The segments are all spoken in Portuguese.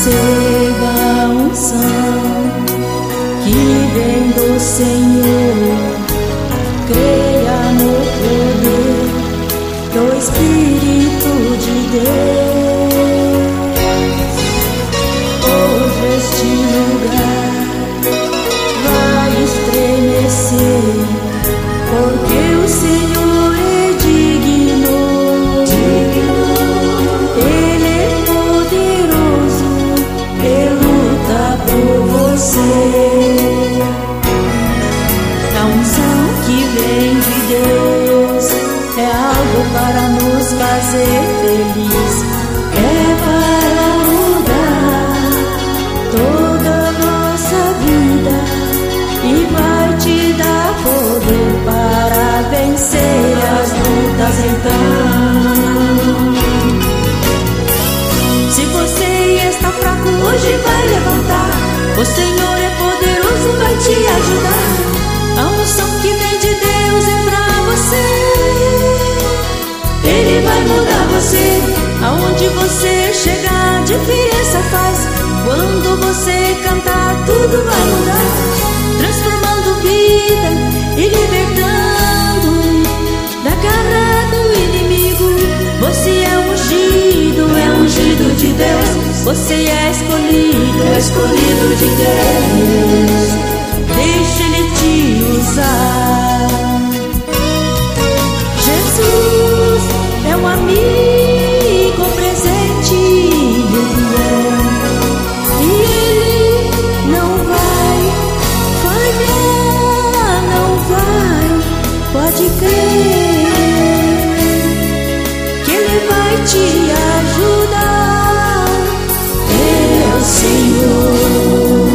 Receba a unção que vem do Senhor. Creia no poder do Espírito de Deus. Hoje este lugar vai estremecer, porque o Senhor é digno. Ele é poderoso, Ele luta por você. A unção que vem de Deus é algo para nos fazer feliz, é para mudar toda a nossa vida e vai te dar poder para vencer as lutas. Então, se você está fraco, hoje vai levantar. O Senhor é poderoso, vai te ajudar. A unção que vem de Deus é pra você. Ele vai mudar você. Aonde você chegar, diferença faz. Quando você cantar, tudo vai mudar, transformando vida e libertando da garra do inimigo. Você é ungido de Deus. Você é escolhido de Deus. Deixa Ele te usar. Jesus é um amigo presente e Ele não vai falhar, não vai, pode crer que Ele vai te ajudar. Ele é o Senhor.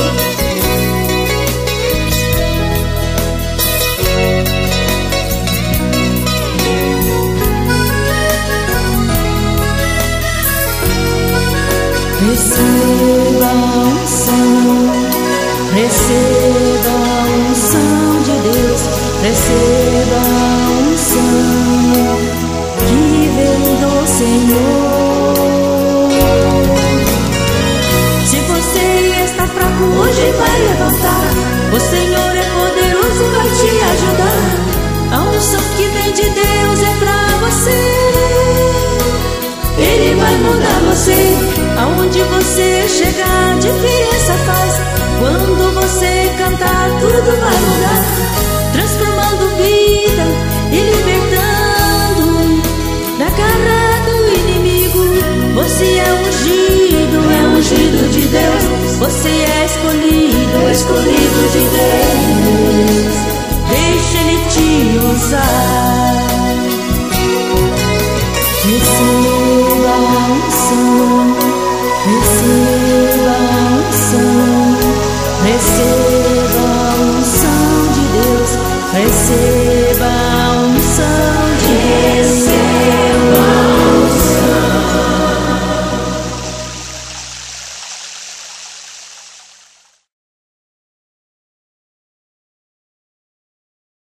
Receba a unção, receba a unção de Deus, receba a unção que vem do Senhor. Se você está fraco, hoje vai levantar. O Senhor é poderoso, vai te ajudar. A unção que vem de Deus é pra você. Ele vai mudar você. Aonde você chegar, diferença faz. Quando você cantar, tudo vai mudar, transformando vida e libertando da garra do inimigo. Você é ungido de Deus. Você é escolhido de Deus. Deixa Ele te usar. Receba a unção, receba a unção, receba a unção de Deus, receba.